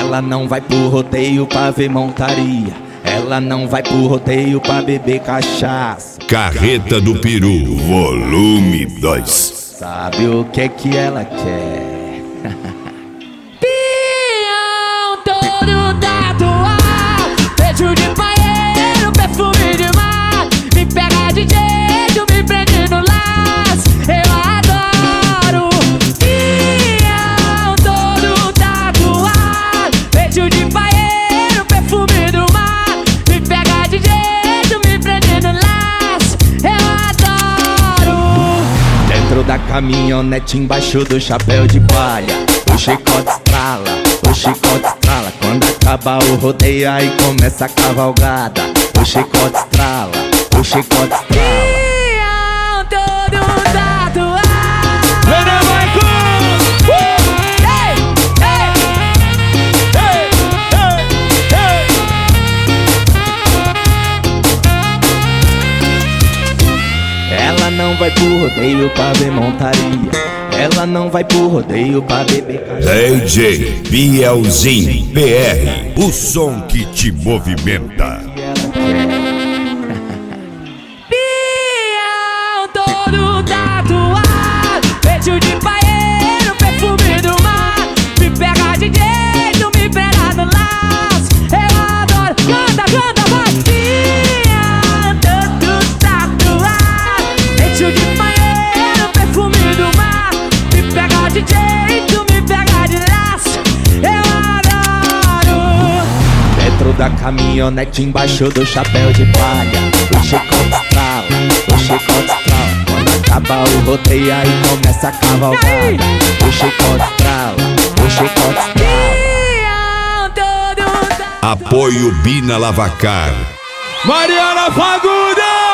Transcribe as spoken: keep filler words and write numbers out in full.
Ela não vai pro rodeio pra ver montaria. Ela não vai pro rodeio pra beber cachaça. Carreta do Peru, volume dois. Sabe o que é que ela quer? Pião todo tatuado, beijo de banheiro, perfume de mar. Me pega de jeito, me prende no laço, eu adoro. Pião todo tatuado, beijo de banheiro, perfume do mar. Me pega de jeito, me prende no laço, eu adoro. Dentro da caminhonete, embaixo do chapéu de palha, o chicote estrala, o chicote estrala. Quando acaba o rodeio, aí começa a cavalgada. O chicote estrala, o chicote estrala. Pião todo tatuado. Ei, ei, ei. Ela não vai pro rodeio pra ver montaria. Ela não vai pro rodeio pra beber cachaça. D J Bielzinho B R, o som que te movimenta. Pião todo tatuado, beijo de banheiro, perfume do mar. Me pega de jeito, me pega no laço, eu adoro. Canta, canta, vai. Pião todo tatuado, beijo de banheiro, perfume do mar. Me pega de jeito, me pega de laço, eu adoro. Dentro da caminhonete, embaixo do chapéu de palha, o chicote estrala, o chicote estrala. Quando acaba o rodeio, aí começa a cavalgada. O chicote estrala, o chicote estrala. Pião todo tatuado. Apoio Bina Lavacar. Mariana Fagundes!